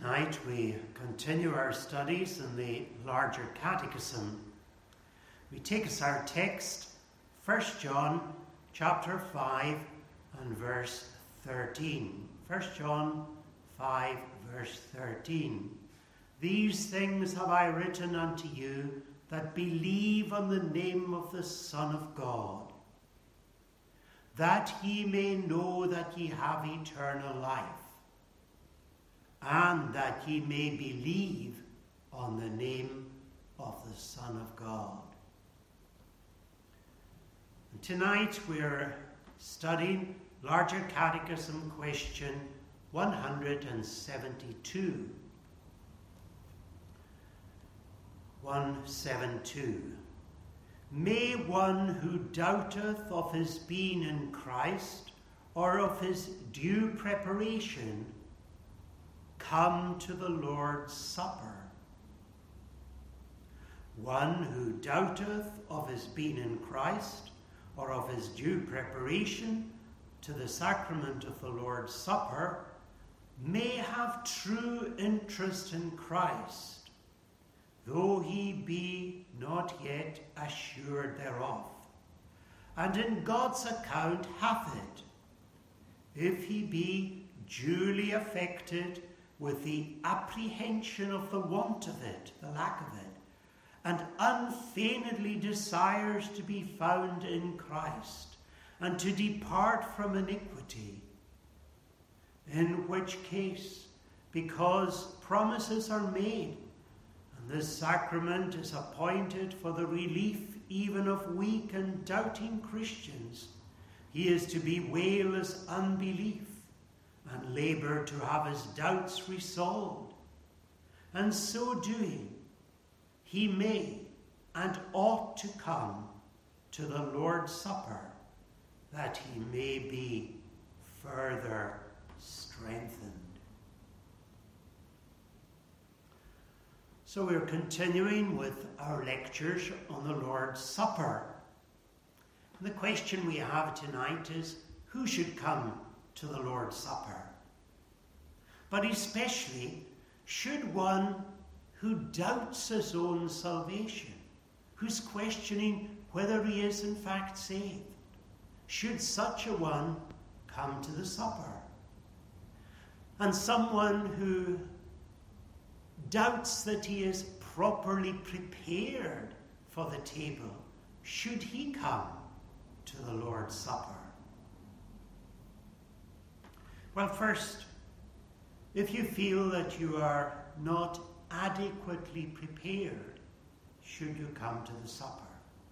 Tonight we continue our studies in the larger catechism. We take as our text 1 John chapter 5 and verse 13. 1 John 5 verse 13. These things have I written unto you that believe on the name of the Son of God, that ye may know that ye have eternal life, and that ye may believe on the name of the Son of God. And tonight we're studying Larger Catechism question 172. 172. May one who doubteth of his being in Christ or of his due preparation come to the Lord's Supper. One who doubteth of his being in Christ or of his due preparation to the sacrament of the Lord's Supper may have true interest in Christ, though he be not yet assured thereof, and in God's account hath it, if he be duly affected with the apprehension of the want of it, the lack of it, and unfeignedly desires to be found in Christ, and to depart from iniquity. In which case, because promises are made, and this sacrament is appointed for the relief even of weak and doubting Christians, he is to bewail his unbelief, and labour to have his doubts resolved. And so doing, he may and ought to come to the Lord's Supper, that he may be further strengthened. So we're continuing with our lectures on the Lord's Supper. And the question we have tonight is, who should come to the Lord's Supper? But especially, should one who doubts his own salvation, who's questioning whether he is in fact saved, should such a one come to the supper? And someone who doubts that he is properly prepared for the table, should he come to the Lord's Supper? Well, first, if you feel that you are not adequately prepared, should you come to the supper?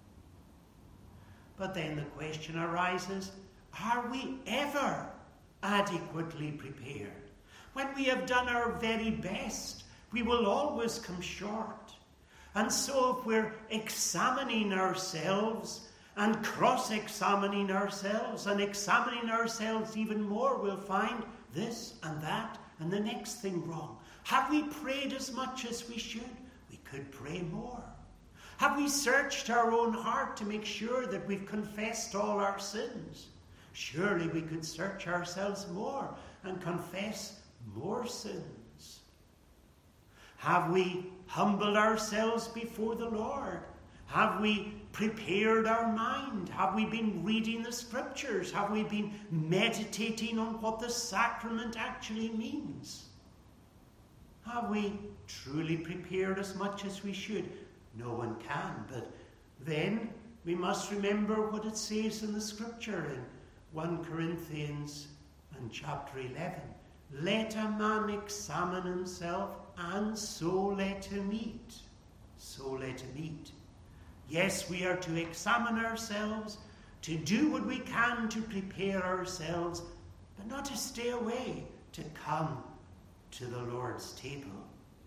But then the question arises, are we ever adequately prepared? When we have done our very best, we will always come short. And so if we're examining ourselves and cross-examining ourselves and examining ourselves even more, we'll find this and that and the next thing wrong. Have we prayed as much as we should? We could pray more. Have we searched our own heart to make sure that we've confessed all our sins? Surely we could search ourselves more and confess more sins. Have we humbled ourselves before the Lord? Have we prepared our mind? Have we been reading the scriptures? Have we been meditating on what the sacrament actually means? Have we truly prepared as much as we should? No one can, but then we must remember what it says in the scripture in 1 Corinthians and chapter 11. Let a man examine himself, and so let him eat. So let him eat. Yes, we are to examine ourselves, to do what we can to prepare ourselves, but not to stay away, to come to the Lord's table.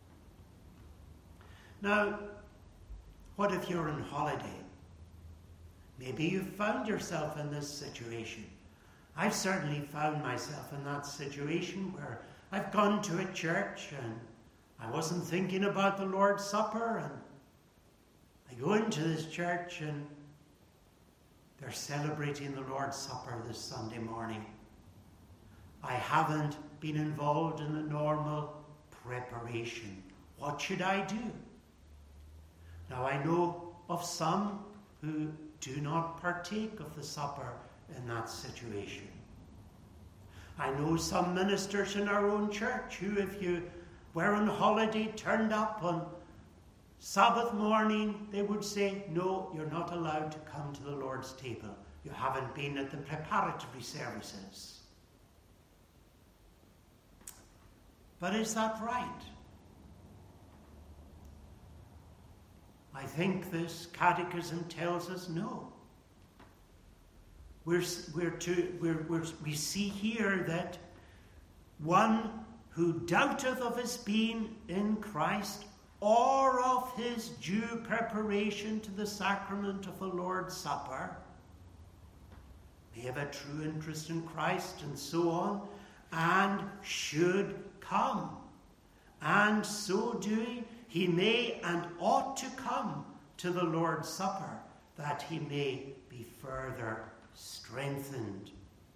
Now, what if you're on holiday? Maybe you've found yourself in this situation. I've certainly found myself in that situation where I've gone to a church and I wasn't thinking about the Lord's Supper, and I go into this church and they're celebrating the Lord's Supper this Sunday morning. I haven't been involved in the normal preparation. What should I do? Now I know of some who do not partake of the supper in that situation. I know some ministers in our own church who, if you were on holiday, turned up on Sabbath morning, they would say, no, you're not allowed to come to the Lord's table. You haven't been at the preparatory services. But is that right? I think this catechism tells us no. We see here that one who doubteth of his being in Christ or of his due preparation to the sacrament of the Lord's Supper may have a true interest in Christ and so on, and should come. And so doing, he may and ought to come to the Lord's Supper, that he may be further strengthened.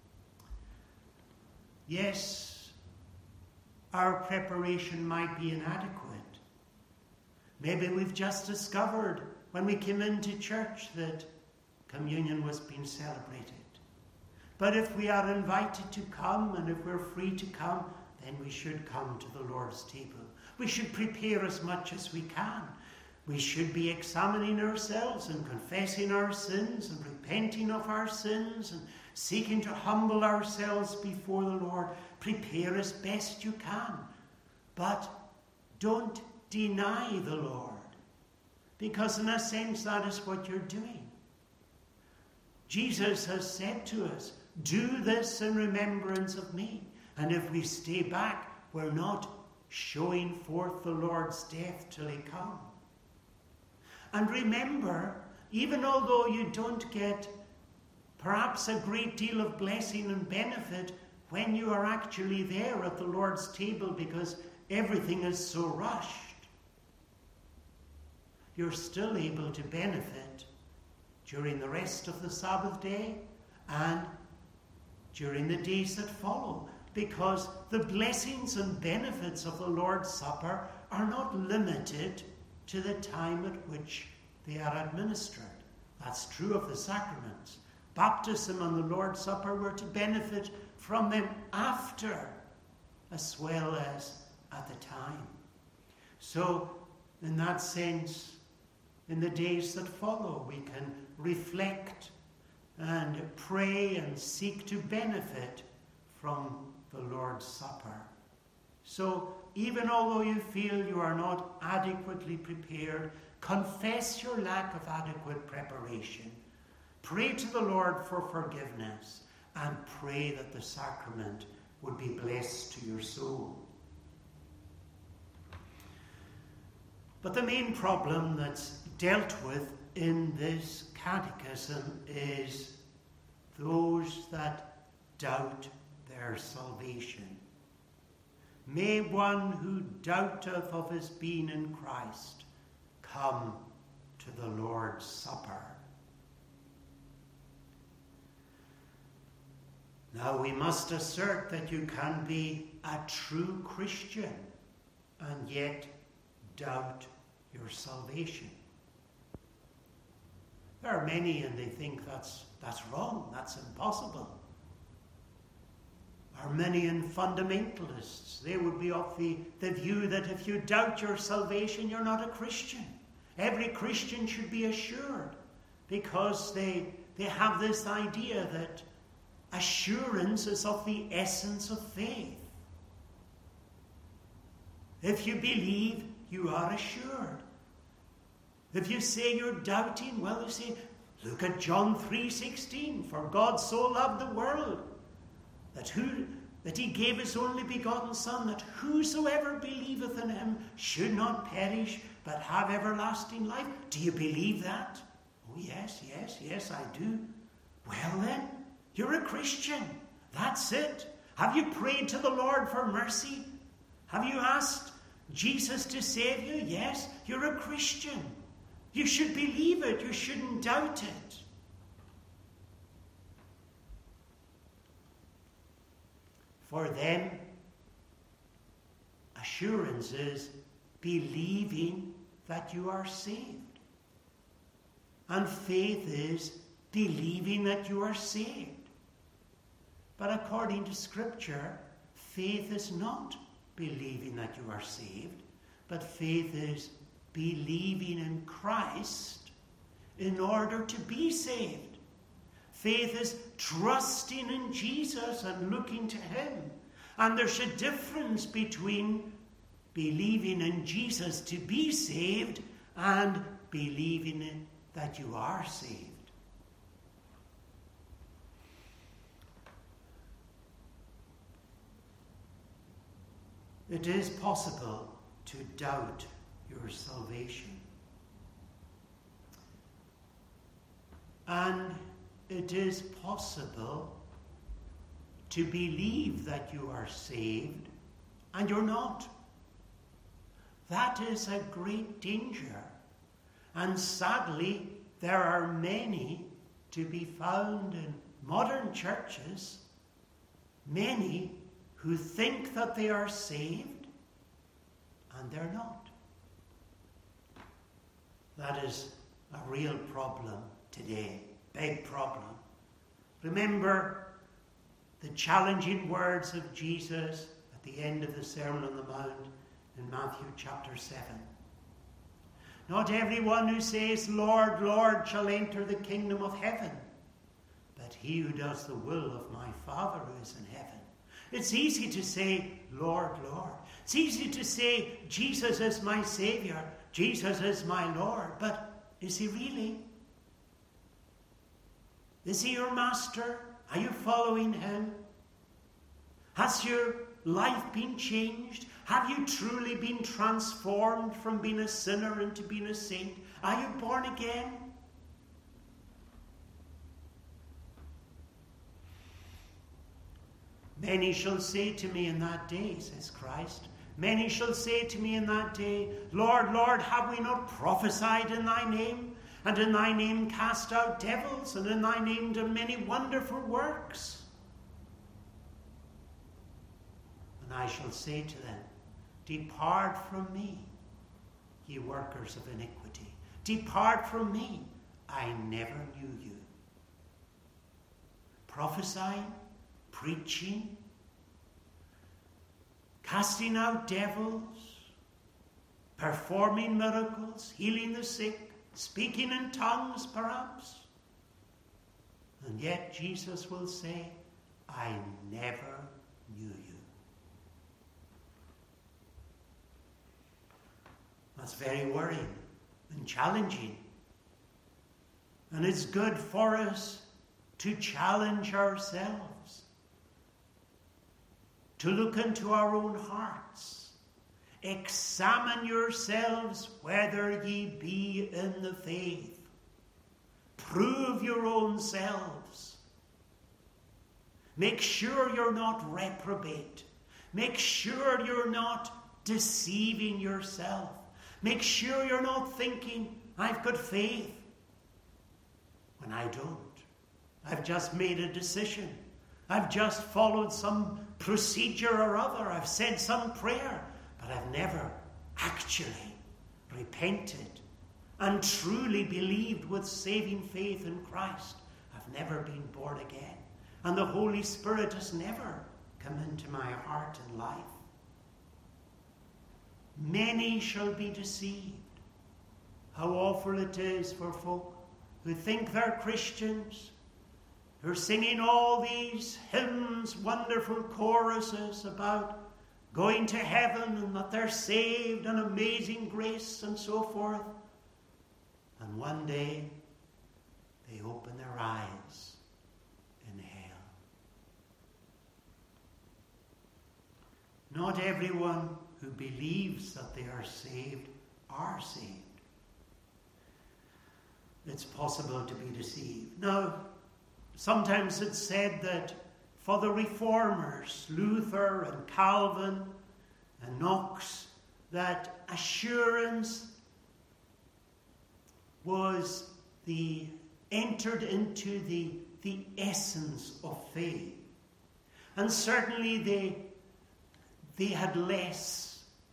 Yes, our preparation might be inadequate. Maybe we've just discovered when we came into church that communion was being celebrated. But if we are invited to come, and if we're free to come, then we should come to the Lord's table. We should prepare as much as we can. We should be examining ourselves and confessing our sins and repenting of our sins and seeking to humble ourselves before the Lord. Prepare as best you can. But don't deny the Lord, because in a sense that is what you're doing. Jesus has said to us, do this in remembrance of me. And if we stay back, we're not showing forth the Lord's death till he comes. And remember, even although you don't get perhaps a great deal of blessing and benefit when you are actually there at the Lord's table because everything is so rushed, you're still able to benefit during the rest of the Sabbath day and during the days that follow, because the blessings and benefits of the Lord's Supper are not limited to the time at which they are administered. That's true of the sacraments. Baptism and the Lord's Supper were to benefit from them after as well as at the time. So, in that sense, in the days that follow, we can reflect and pray and seek to benefit from the Lord's Supper. So, even although you feel you are not adequately prepared, confess your lack of adequate preparation. Pray to the Lord for forgiveness and pray that the sacrament would be blessed to your soul. But the main problem that's dealt with in this catechism is those that doubt their salvation. May one who doubteth of his being in Christ come to the Lord's Supper. Now we must assert that you can be a true Christian and yet doubt your salvation. There are many, and they think that's wrong, that's impossible. Arminian fundamentalists, they would be of the view that if you doubt your salvation, you're not a Christian. Every Christian should be assured, because they have this idea that assurance is of the essence of faith. If you believe, you are assured. If you say you're doubting, well, you say, look at John 3:16. For God so loved the world that he gave his only begotten Son, that whosoever believeth in him should not perish, but have everlasting life. Do you believe that? Oh, yes, I do. Well then, you're a Christian. That's it. Have you prayed to the Lord for mercy? Have you asked Jesus to save you? Yes, you're a Christian. You should believe it. You shouldn't doubt it. For them, assurance Assurance is believing that you are saved. And faith is believing that you are saved. But according to Scripture, faith is not believing that you are saved, but faith is believing in Christ in order to be saved. Faith is trusting in Jesus and looking to him. And there's a difference between believing in Jesus to be saved and believing in that you are saved. It is possible to doubt your salvation. And it is possible to believe that you are saved and you're not. That is a great danger. And sadly, there are many to be found in modern churches, many who think that they are saved and they're not. That is a real problem today, big problem. Remember the challenging words of Jesus at the end of the Sermon on the Mount in Matthew chapter 7. Not everyone who says, Lord, Lord, shall enter the kingdom of heaven, but he who does the will of my Father who is in heaven. It's easy to say, Lord, Lord. It's easy to say, Jesus is my Savior, Jesus is my Lord. But is he really? Is he your master? Are you following him? Has your life been changed? Have you truly been transformed from being a sinner into being a saint? Are you born again? Many shall say to me in that day, says Christ, many shall say to me in that day, Lord, Lord, have we not prophesied in thy name? And in thy name cast out devils, and in thy name done many wonderful works? And I shall say to them, depart from me, ye workers of iniquity. Depart from me, I never knew you. Prophesying, preaching, casting out devils, performing miracles, healing the sick, speaking in tongues perhaps. And yet Jesus will say, I never knew you. That's very worrying and challenging. And it's good for us to challenge ourselves, to look into our own hearts. Examine yourselves whether ye be in the faith. Prove your own selves. Make sure you're not reprobate. Make sure you're not deceiving yourself. Make sure you're not thinking, I've got faith, when I don't. I've just made a decision. I've just followed some procedure or other. I've said some prayer, but I've never actually repented and truly believed with saving faith in Christ. I've never been born again. And the Holy Spirit has never come into my heart and life. Many shall be deceived. How awful it is for folk who think they're Christians, who are singing all these hymns, wonderful choruses about going to heaven and that they're saved and amazing grace and so forth. And one day they open their eyes in hell. Not everyone who believes that they are saved are saved. It's possible to be deceived. Now, sometimes it's said that for the reformers, Luther and Calvin and Knox, that assurance was entered into the essence of faith. And certainly they had less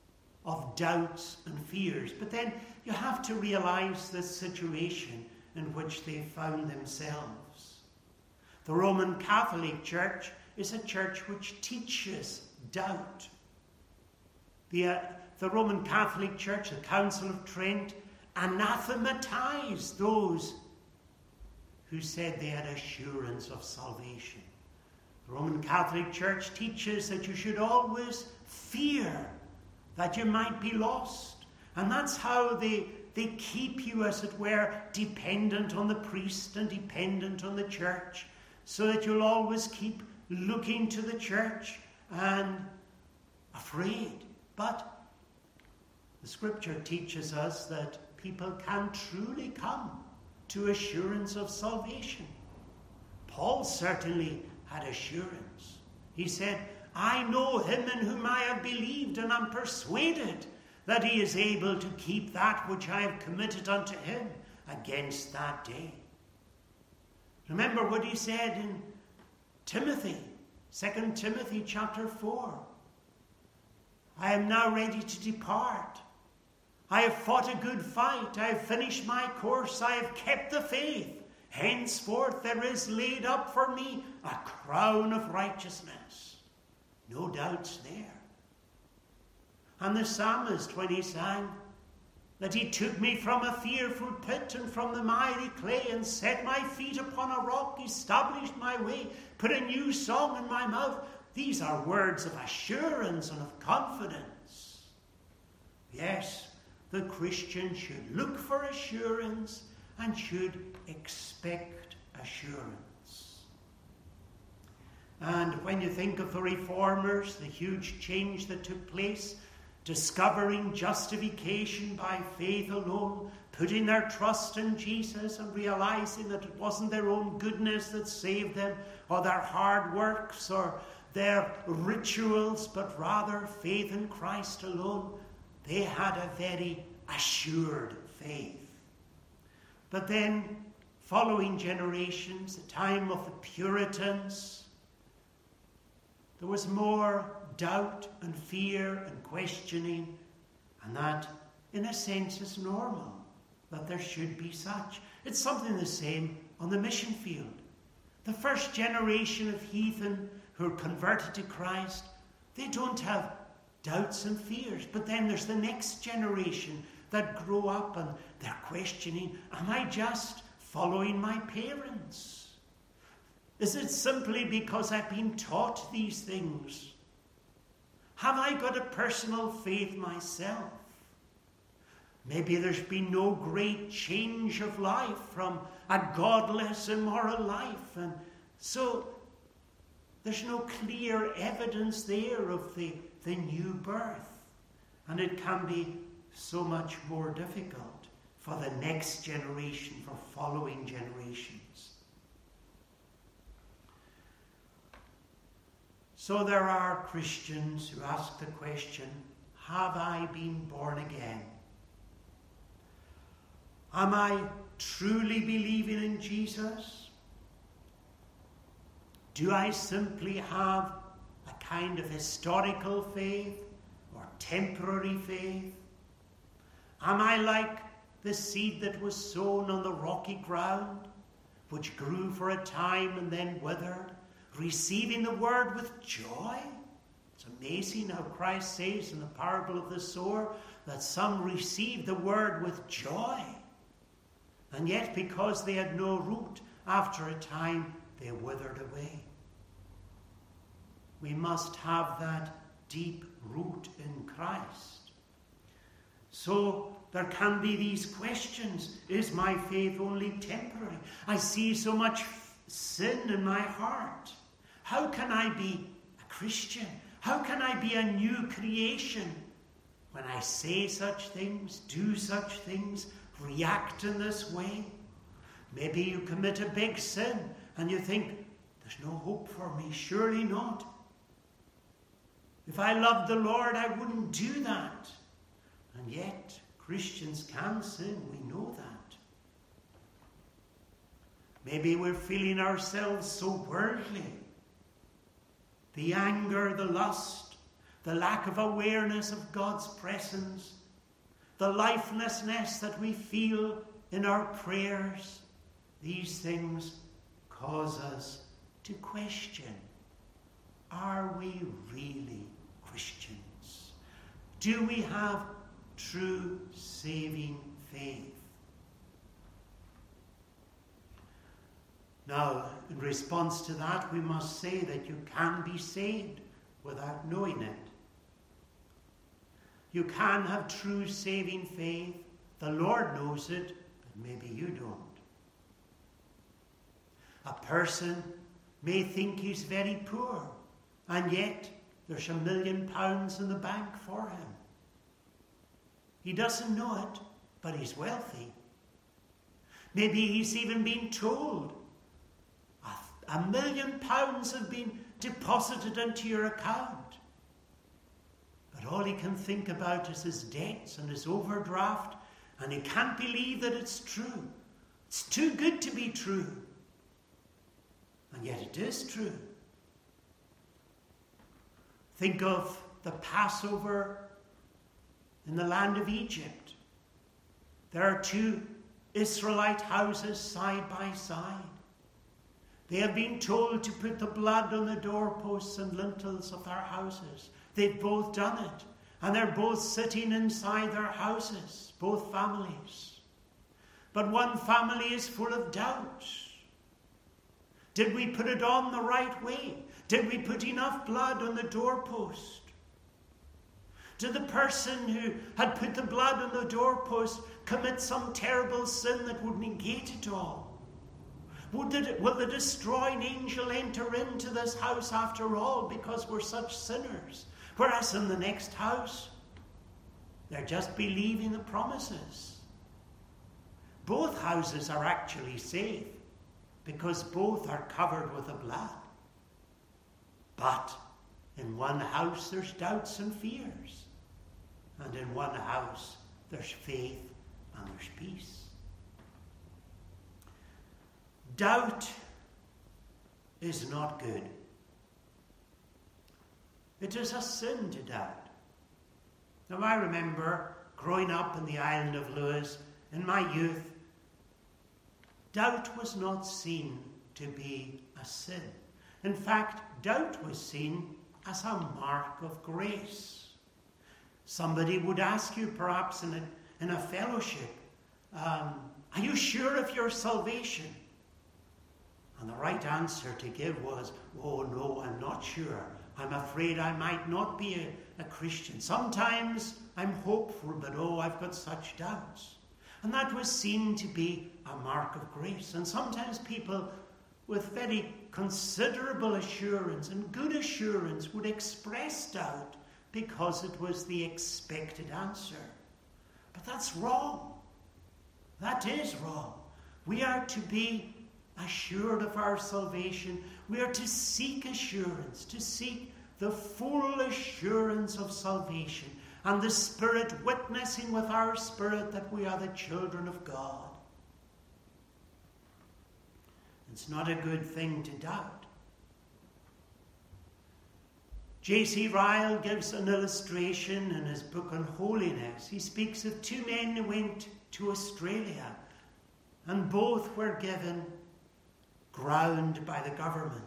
of doubts and fears. But then you have to realize the situation in which they found themselves. The Roman Catholic Church is a church which teaches doubt. The Roman Catholic Church, the Council of Trent, anathematized those who said they had assurance of salvation. The Roman Catholic Church teaches that you should always fear that you might be lost. And that's how they keep you, as it were, dependent on the priest and dependent on the church, so that you'll always keep looking to the church and afraid. But the Scripture teaches us that people can truly come to assurance of salvation. Paul certainly had assurance. He said, I know him in whom I have believed, and am persuaded that he is able to keep that which I have committed unto him against that day. Remember what he said in Timothy, 2 Timothy chapter 4. I am now ready to depart. I have fought a good fight. I have finished my course. I have kept the faith. Henceforth there is laid up for me a crown of righteousness. No doubts there. And the psalmist, when he sang that he took me from a fearful pit and from the miry clay and set my feet upon a rock, established my way, put a new song in my mouth. These are words of assurance and of confidence. Yes, the Christian should look for assurance and should expect assurance. And when you think of the Reformers, the huge change that took place, discovering justification by faith alone, putting their trust in Jesus and realizing that it wasn't their own goodness that saved them, or their hard works, or their rituals, but rather faith in Christ alone, they had a very assured faith. But then, following generations, the time of the Puritans, there was more doubt and fear and questioning, and that, in a sense, is normal, that there should be such. It's something the same on the mission field. The first generation of heathen who are converted to Christ, they don't have doubts and fears. But then there's the next generation that grow up and they're questioning, am I just following my parents? Is it simply because I've been taught these things? Have I got a personal faith myself? Maybe there's been no great change of life from a godless, immoral life, and so there's no clear evidence there of the new birth. And it can be so much more difficult for the next generation, for following generations. So there are Christians who ask the question, have I been born again? Am I truly believing in Jesus? Do I simply have a kind of historical faith or temporary faith? Am I like the seed that was sown on the rocky ground, which grew for a time and then withered, receiving the word with joy? It's amazing how Christ says in the parable of the sower that some received the word with joy. And yet, because they had no root, after a time they withered away. We must have that deep root in Christ. So there can be these questions. Is my faith only temporary? I see so much sin in my heart. How can I be a Christian? How can I be a new creation when I say such things, do such things, react in this way? Maybe you commit a big sin and you think, there's no hope for me. Surely not. If I loved the Lord, I wouldn't do that. And yet, Christians can sin. We know that. Maybe we're feeling ourselves so worldly. The anger, the lust, the lack of awareness of God's presence, the lifelessness that we feel in our prayers, these things cause us to question, are we really Christians? Do we have true saving faith? Now, in response to that, we must say that you can be saved without knowing it. You can have true saving faith. The Lord knows it, but maybe you don't. A person may think he's very poor, and yet there's £1 million in the bank for him. He doesn't know it, but he's wealthy. Maybe he's even been told, £1 million have been deposited into your account. But all he can think about is his debts and his overdraft, and he can't believe that it's true. It's too good to be true. And yet it is true. Think of the Passover in the land of Egypt. There are 2 Israelite houses side by side. They have been told to put the blood on the doorposts and lintels of their houses. They've both done it. And they're both sitting inside their houses, both families. But one family is full of doubt. Did we put it on the right way? Did we put enough blood on the doorpost? Did the person who had put the blood on the doorpost commit some terrible sin that would negate it all? Will the destroying angel enter into this house after all because we're such sinners? Whereas in the next house, they're just believing the promises. Both houses are actually safe because both are covered with the blood. But in one house there's doubts and fears. And in one house there's faith and there's peace. Doubt is not good. It is a sin to doubt. Now I remember growing up in the island of Lewis in my youth, doubt was not seen to be a sin. In fact, doubt was seen as a mark of grace. Somebody would ask you perhaps in a fellowship, are you sure of your salvation? And the right answer to give was, oh no, I'm not sure. I'm afraid I might not be a Christian. Sometimes I'm hopeful, but oh, I've got such doubts. And that was seen to be a mark of grace. And sometimes people with very considerable assurance and good assurance would express doubt because it was the expected answer. But that's wrong. That is wrong. We are to be assured of our salvation. We are to seek assurance, to seek the full assurance of salvation, and the Spirit witnessing with our spirit that we are the children of God. It's not a good thing to doubt. J.C. Ryle gives an illustration in his book on holiness. He speaks of 2 men who went to Australia, and both were given ground by the government.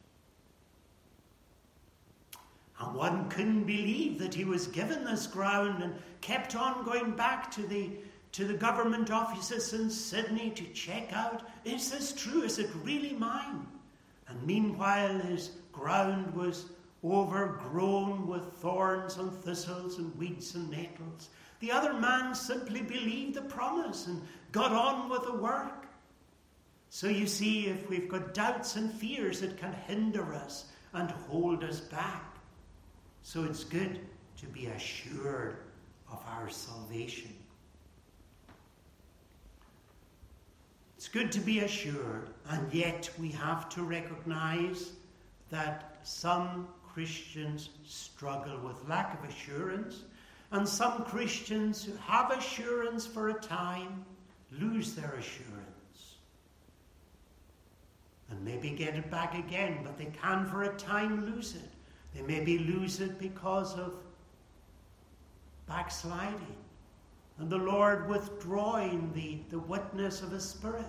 And one couldn't believe that he was given this ground and kept on going back to the government offices in Sydney to check out, is this true? Is it really mine? And meanwhile his ground was overgrown with thorns and thistles and weeds and nettles. The other man simply believed the promise and got on with the work. So you see, if we've got doubts and fears, it can hinder us and hold us back. So it's good to be assured of our salvation. It's good to be assured, and yet we have to recognize that some Christians struggle with lack of assurance, and some Christians who have assurance for a time lose their assurance. And maybe get it back again, but they can for a time lose it. They maybe lose it because of backsliding and the Lord withdrawing the witness of His Spirit.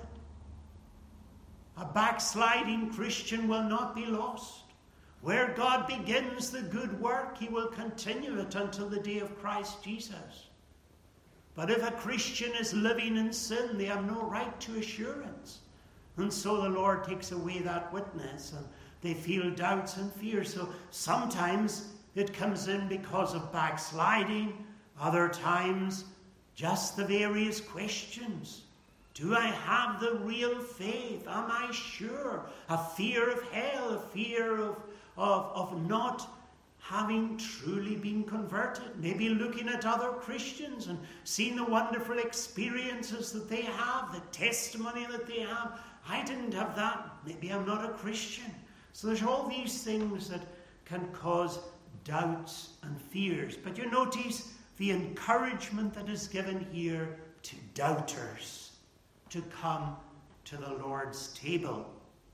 A backsliding Christian will not be lost. Where God begins the good work, He will continue it until the day of Christ Jesus. But if a Christian is living in sin, they have no right to assurance. And so the Lord takes away that witness, and they feel doubts and fears. So sometimes it comes in because of backsliding. Other times, just the various questions. Do I have the real faith? Am I sure? A fear of hell, a fear of not having truly been converted. Maybe looking at other Christians and seeing the wonderful experiences that they have, the testimony that they have. I didn't have that. Maybe I'm not a Christian. So there's all these things that can cause doubts and fears. But you notice the encouragement that is given here to doubters to come to the Lord's table.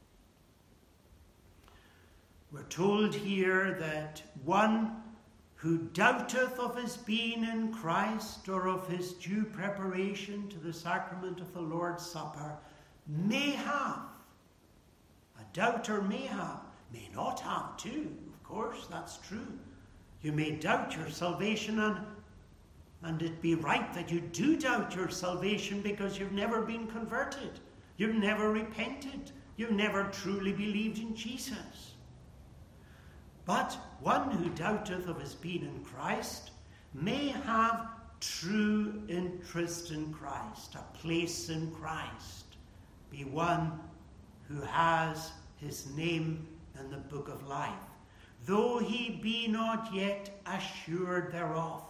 We're told here that one who doubteth of his being in Christ or of his due preparation to the sacrament of the Lord's Supper may have. A doubter may have, may not have too. Of course, that's true. You may doubt your salvation, and it be right that you do doubt your salvation because you've never been converted. You've never repented. You've never truly believed in Jesus. But one who doubteth of his being in Christ may have true interest in Christ, a place in Christ, be one who has his name in the book of life, though he be not yet assured thereof.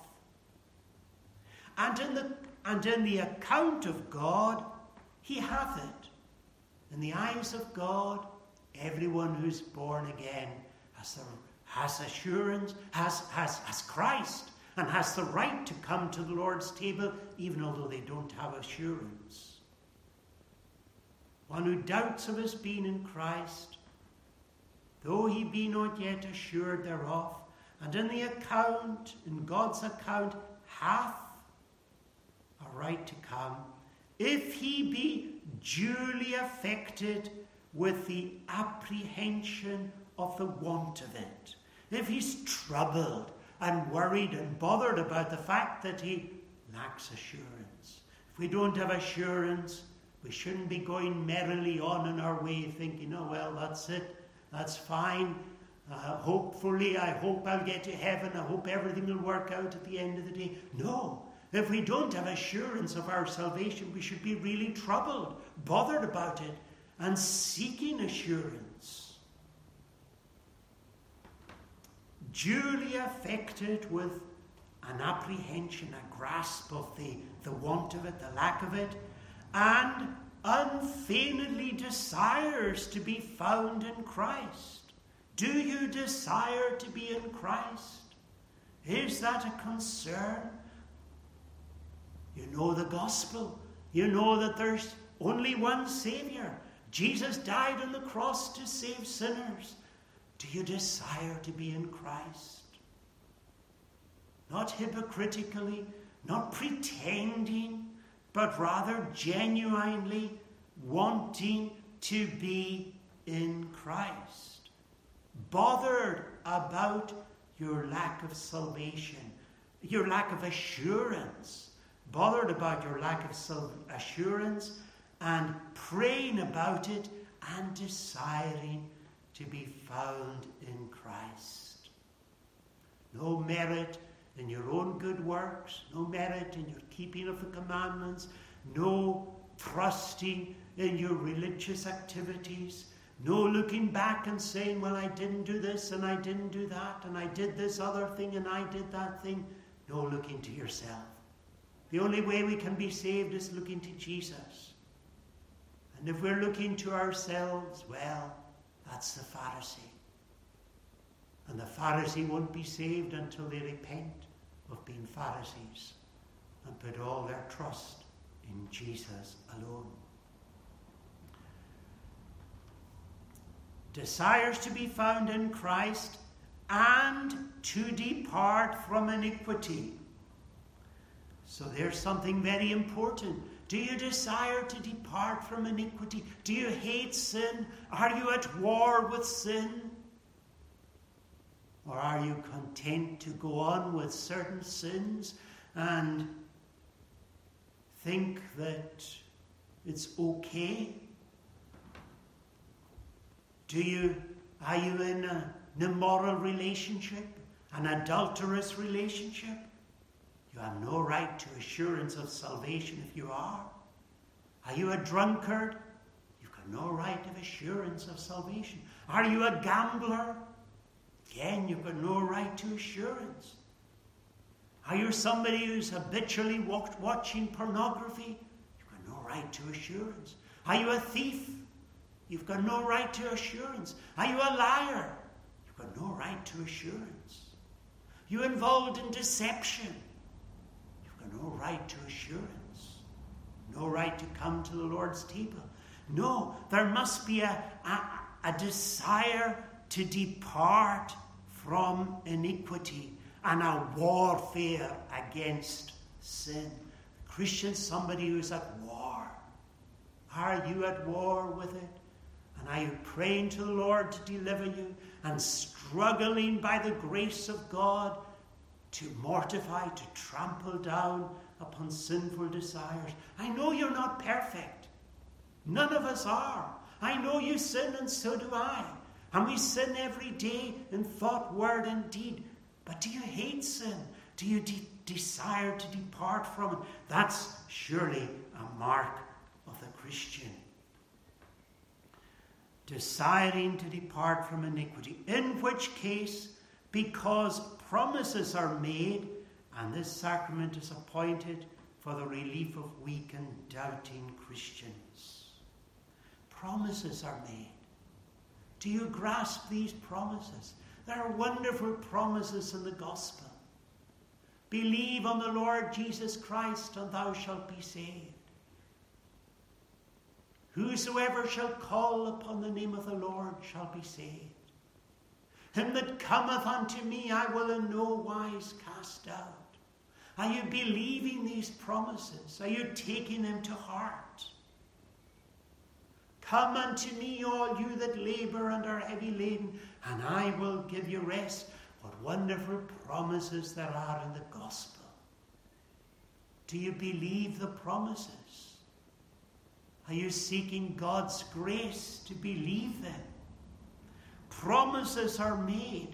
And in the account of God, he hath it. In the eyes of God, everyone who's born again has assurance, has Christ, and has the right to come to the Lord's table, even although they don't have assurance. One who doubts of his being in Christ, though he be not yet assured thereof, and in God's account, hath a right to come, if he be duly affected with the apprehension of the want of it. If he's troubled and worried and bothered about the fact that he lacks assurance. If we don't have assurance, we shouldn't be going merrily on in our way thinking, oh well, that's it, that's fine. Hopefully, I hope I'll get to heaven. I hope everything will work out at the end of the day. No. If we don't have assurance of our salvation, we should be really troubled, bothered about it, and seeking assurance. Duly affected with an apprehension, a grasp of the want of it, the lack of it, and unfeignedly desires to be found in Christ. Do you desire to be in Christ? Is that a concern? You know the gospel. You know that there's only one Savior. Jesus died on the cross to save sinners. Do you desire to be in Christ? Not hypocritically, not pretending, but rather genuinely wanting to be in Christ. Bothered about your lack of salvation, your lack of assurance. Bothered about your lack of assurance and praying about it and desiring to be found in Christ. No merit in your own good works, no merit in your keeping of the commandments, no trusting in your religious activities, no looking back and saying, well, I didn't do this and I didn't do that and I did this other thing and I did that thing. No looking to yourself. The only way we can be saved is looking to Jesus. And if we're looking to ourselves, well, that's the Pharisee. And the Pharisee won't be saved until they repent of being Pharisees and put all their trust in Jesus alone. Desires to be found in Christ and to depart from iniquity. So there's something very important. Do you desire to depart from iniquity? Do you hate sin? Are you at war with sin? Or are you content to go on with certain sins and think that it's okay? Are you in an immoral relationship, an adulterous relationship? You have no right to assurance of salvation if you are. Are you a drunkard? You've got no right of assurance of salvation. Are you a gambler? Again, you've got no right to assurance. Are you somebody who's habitually watching pornography? You've got no right to assurance. Are you a thief? You've got no right to assurance. Are you a liar? You've got no right to assurance. You involved in deception? You've got no right to assurance. No right to come to the Lord's table. No, there must be a desire to depart from iniquity and a warfare against sin. The Christian is somebody who's at war. Are you at war with it? And are you praying to the Lord to deliver you and struggling by the grace of God to mortify, to trample down upon sinful desires? I know you're not perfect. None of us are. I know you sin, and so do I. And we sin every day in thought, word, and deed. But do you hate sin? Do you desire to depart from it? That's surely a mark of the Christian. Desiring to depart from iniquity. In which case, because promises are made, and this sacrament is appointed for the relief of weak and doubting Christians. Promises are made. Do you grasp these promises? There are wonderful promises in the gospel. Believe on the Lord Jesus Christ, and thou shalt be saved. Whosoever shall call upon the name of the Lord shall be saved. Him that cometh unto me I will in no wise cast out. Are you believing these promises? Are you taking them to heart? Come unto me, all you that labor and are heavy laden, and I will give you rest. What wonderful promises there are in the gospel. Do you believe the promises? Are you seeking God's grace to believe them? Promises are made.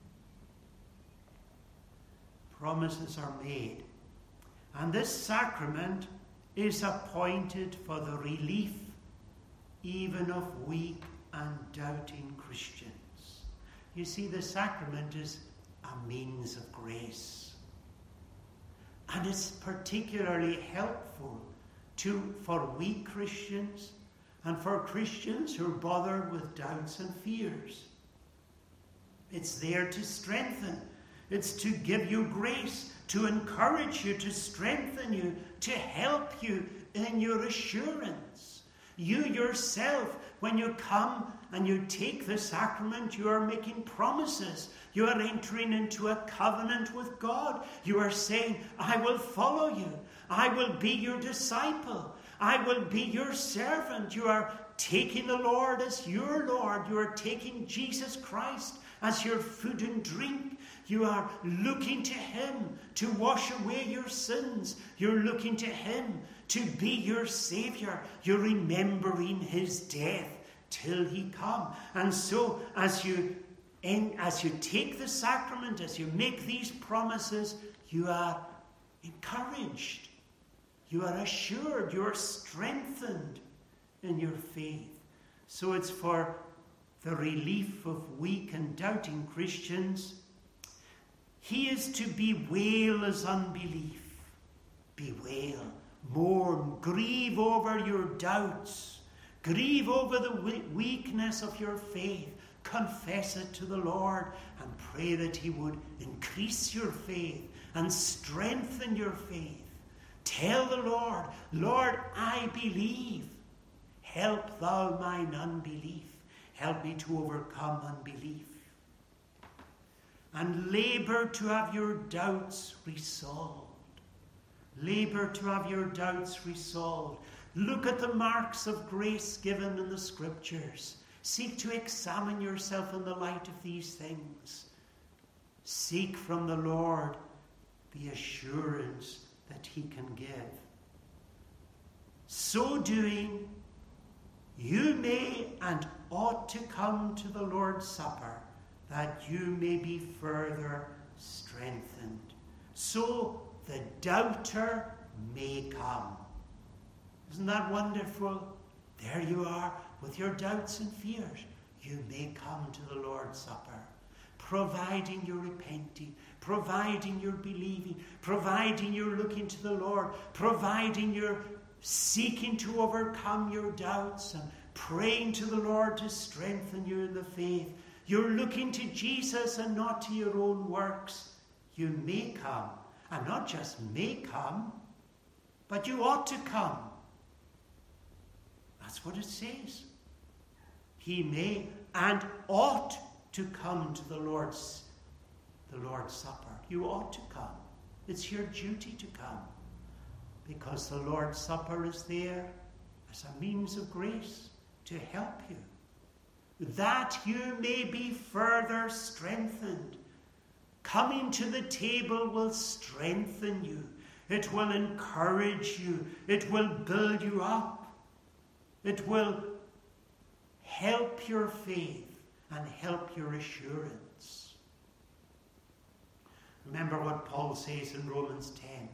Promises are made. And this sacrament is appointed for the relief even of weak and doubting Christians. You see, the sacrament is a means of grace. And it's particularly helpful for weak Christians and for Christians who are bothered with doubts and fears. It's there to strengthen. It's to give you grace, to encourage you, to strengthen you, to help you in your assurance. You yourself, when you come and you take the sacrament, you are making promises. You are entering into a covenant with God. You are saying, I will follow you. I will be your disciple. I will be your servant. You are taking the Lord as your Lord. You are taking Jesus Christ as your food and drink. You are looking to him to wash away your sins. You're looking to him to be your Savior. You're remembering his death till he come. And so as you take the sacrament, as you make these promises, you are encouraged. You are assured. You are strengthened in your faith. So it's for the relief of weak and doubting Christians. He is to bewail his unbelief. Bewail, mourn, grieve over your doubts. Grieve over the weakness of your faith. Confess it to the Lord and pray that he would increase your faith and strengthen your faith. Tell the Lord, Lord, I believe. Help thou mine unbelief. Help me to overcome unbelief. and labour to have your doubts resolved. Labour to have your doubts resolved. Look at the marks of grace given in the Scriptures. Seek to examine yourself in the light of these things. Seek from the Lord the assurance that he can give. So doing, you may and ought to come to the Lord's Supper, that you may be further strengthened. So the doubter may come. Isn't that wonderful? There you are with your doubts and fears. You may come to the Lord's Supper, providing you're repenting, providing you're believing, providing you're looking to the Lord, providing you're seeking to overcome your doubts and praying to the Lord to strengthen you in the faith. You're looking to Jesus and not to your own works. You may come, and not just may come, but you ought to come. That's what it says. He may and ought to come to the Lord's Supper. You ought to come. It's your duty to come, because the Lord's Supper is there as a means of grace to help you, that you may be further strengthened. Coming to the table will strengthen you. It will encourage you. It will build you up. It will help your faith and help your assurance. Remember what Paul says in Romans 10.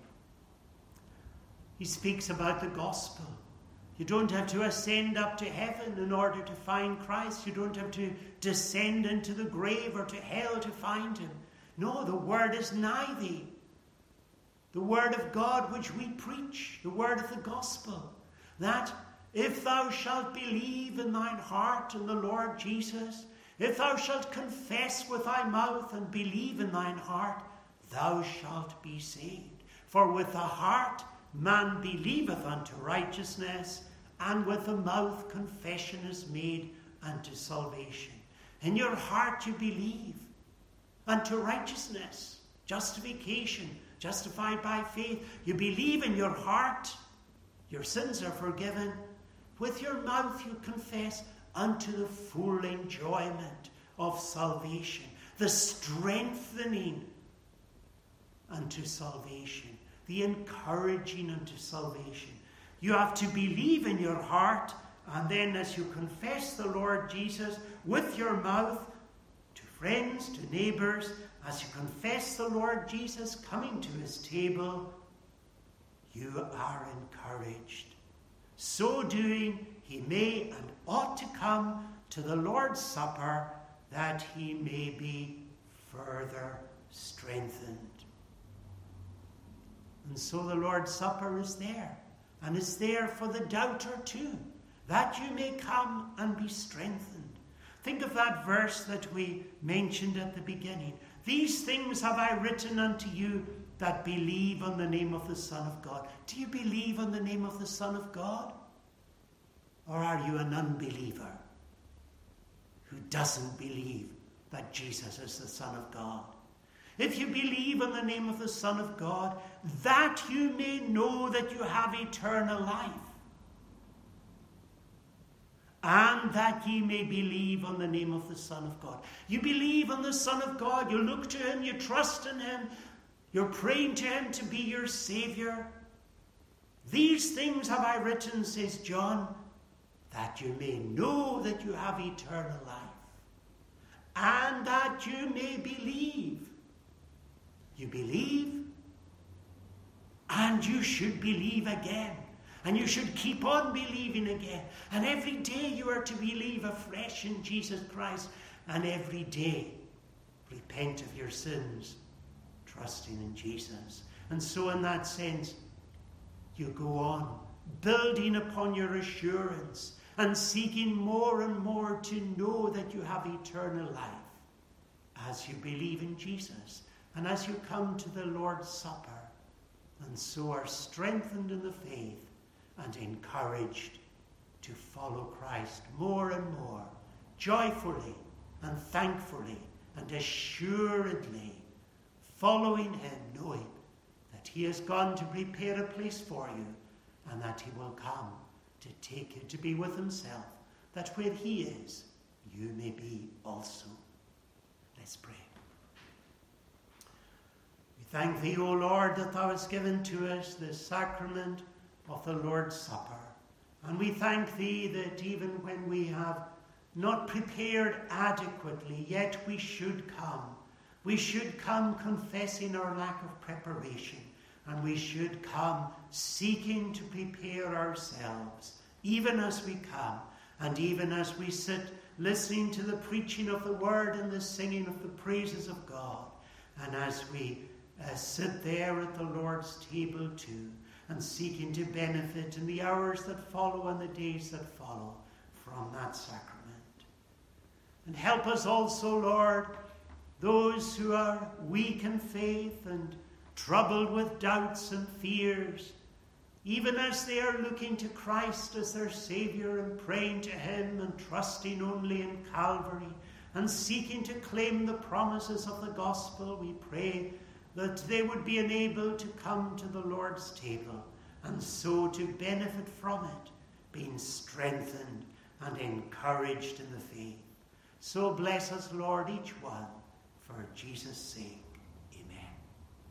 He speaks about the gospel. You don't have to ascend up to heaven in order to find Christ. You don't have to descend into the grave or to hell to find him. No, the word is nigh thee. The word of God which we preach, the word of the gospel, that if thou shalt believe in thine heart in the Lord Jesus, if thou shalt confess with thy mouth and believe in thine heart, thou shalt be saved. For with the heart man believeth unto righteousness, and with the mouth confession is made unto salvation. In your heart you believe unto righteousness, justification, justified by faith. You believe in your heart, your sins are forgiven. With your mouth you confess unto the full enjoyment of salvation, the strengthening unto salvation, the encouraging unto salvation. You have to believe in your heart, and then as you confess the Lord Jesus with your mouth to friends, to neighbours, as you confess the Lord Jesus coming to his table, you are encouraged. So doing, he may and ought to come to the Lord's Supper, that he may be further strengthened. And so the Lord's Supper is there, and it's there for the doubter too, that you may come and be strengthened. Think of that verse that we mentioned at the beginning. These things have I written unto you that believe on the name of the Son of God. Do you believe on the name of the Son of God? Or are you an unbeliever who doesn't believe that Jesus is the Son of God? If you believe in the name of the Son of God, that you may know that you have eternal life, and that ye may believe on the name of the Son of God. You believe on the Son of God, you look to him, you trust in him, you're praying to him to be your Saviour. These things have I written, says John, that you may know that you have eternal life, and that you may believe. You believe, and you should believe again, and you should keep on believing again. And every day you are to believe afresh in Jesus Christ, and every day repent of your sins, trusting in Jesus. And so in that sense, you go on, building upon your assurance and seeking more and more to know that you have eternal life as you believe in Jesus and as you come to the Lord's Supper, and so are strengthened in the faith and encouraged to follow Christ more and more, joyfully and thankfully and assuredly following him, knowing that he has gone to prepare a place for you, and that he will come to take you to be with himself, that where he is, you may be also. Let's pray. We thank thee, O Lord, that thou hast given to us the sacrament of the Lord's Supper. And we thank thee that even when we have not prepared adequately, yet we should come. We should come confessing our lack of preparation, and we should come seeking to prepare ourselves, even as we come, and even as we sit listening to the preaching of the word and the singing of the praises of God, and as we sit there at the Lord's table too, and seeking to benefit in the hours that follow and the days that follow from that sacrament. And help us also, Lord, those who are weak in faith and troubled with doubts and fears, even as they are looking to Christ as their Saviour and praying to him and trusting only in Calvary and seeking to claim the promises of the gospel, we pray that they would be enabled to come to the Lord's table and so to benefit from it, being strengthened and encouraged in the faith. So bless us, Lord, each one, for Jesus' sake.